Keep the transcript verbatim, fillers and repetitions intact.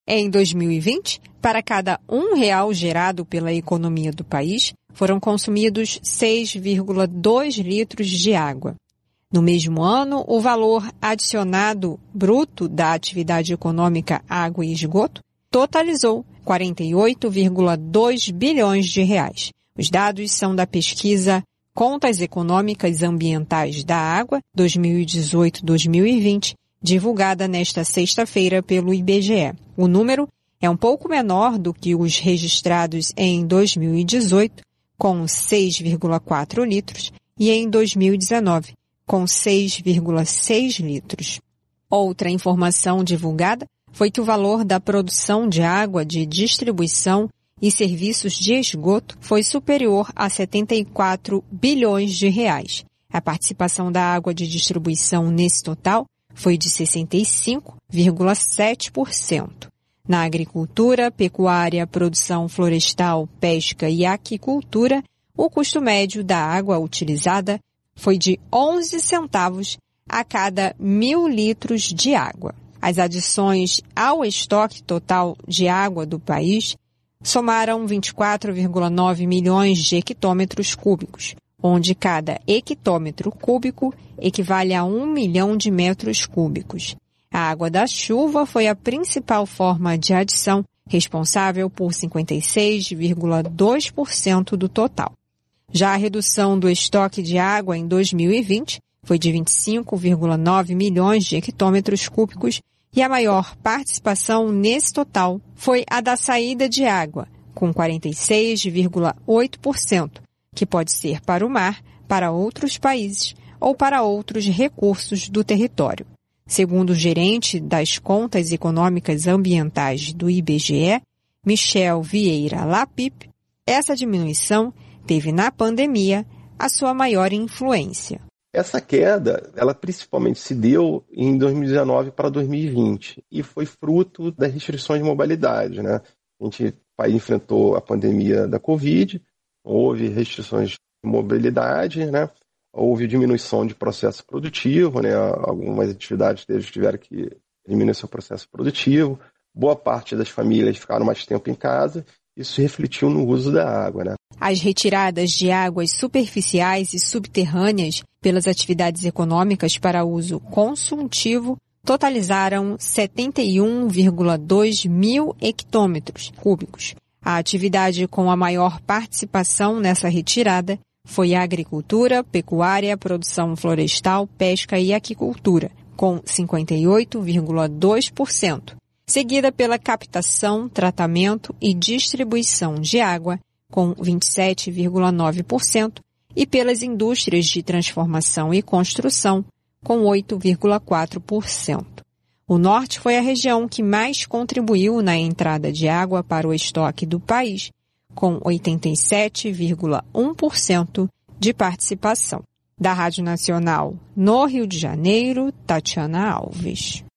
Em dois mil e vinte, para cada um real gerado pela economia do país, foram consumidos seis vírgula dois litros de água. No mesmo ano, o valor adicionado bruto da atividade econômica água e esgoto totalizou quarenta e oito vírgula dois bilhões de reais. Os dados são da pesquisa Contas Econômicas Ambientais da Água dois mil e dezoito a dois mil e vinte, divulgada nesta sexta-feira pelo I B G E. O número é um pouco menor do que os registrados em dois mil e dezoito, com seis vírgula quatro litros, e em dois mil e dezenove, com seis vírgula seis litros. Outra informação divulgada foi que o valor da produção de água de distribuição e serviços de esgoto foi superior a setenta e quatro bilhões de reais. A participação da água de distribuição nesse total foi de sessenta e cinco vírgula sete por cento. Na agricultura, pecuária, produção florestal, pesca e aquicultura, o custo médio da água utilizada foi de onze centavos a cada mil litros de água. As adições ao estoque total de água do país somaram vinte e quatro vírgula nove milhões de hectômetros cúbicos, onde cada hectômetro cúbico equivale a um milhão de metros cúbicos. A água da chuva foi a principal forma de adição, responsável por cinquenta e seis vírgula dois por cento do total. Já a redução do estoque de água em dois mil e vinte foi de vinte e cinco vírgula nove milhões de hectômetros cúbicos e a maior participação nesse total foi a da saída de água, com quarenta e seis vírgula oito por cento, que pode ser para o mar, para outros países ou para outros recursos do território. Segundo o gerente das Contas Econômicas Ambientais do I B G E, Michel Vieira Lapip, essa diminuição teve na pandemia a sua maior influência. Essa queda, ela principalmente se deu em dois mil e dezenove para dois mil e vinte e foi fruto das restrições de mobilidade, né? A gente, o país enfrentou a pandemia da Covid, houve restrições de mobilidade, né? Houve diminuição de processo produtivo, né? Algumas atividades deles tiveram que diminuir seu processo produtivo. Boa parte das famílias ficaram mais tempo em casa. Isso refletiu no uso da água, né? As retiradas de águas superficiais e subterrâneas pelas atividades econômicas para uso consultivo totalizaram setenta e um vírgula dois mil hectômetros cúbicos. A atividade com a maior participação nessa retirada foi a agricultura, pecuária, produção florestal, pesca e aquicultura, com cinquenta e oito vírgula dois por cento, seguida pela captação, tratamento e distribuição de água, com vinte e sete vírgula nove por cento, e pelas indústrias de transformação e construção, com oito vírgula quatro por cento. O norte foi a região que mais contribuiu na entrada de água para o estoque do país, com oitenta e sete vírgula um por cento de participação. Da Rádio Nacional, no Rio de Janeiro, Tatiana Alves.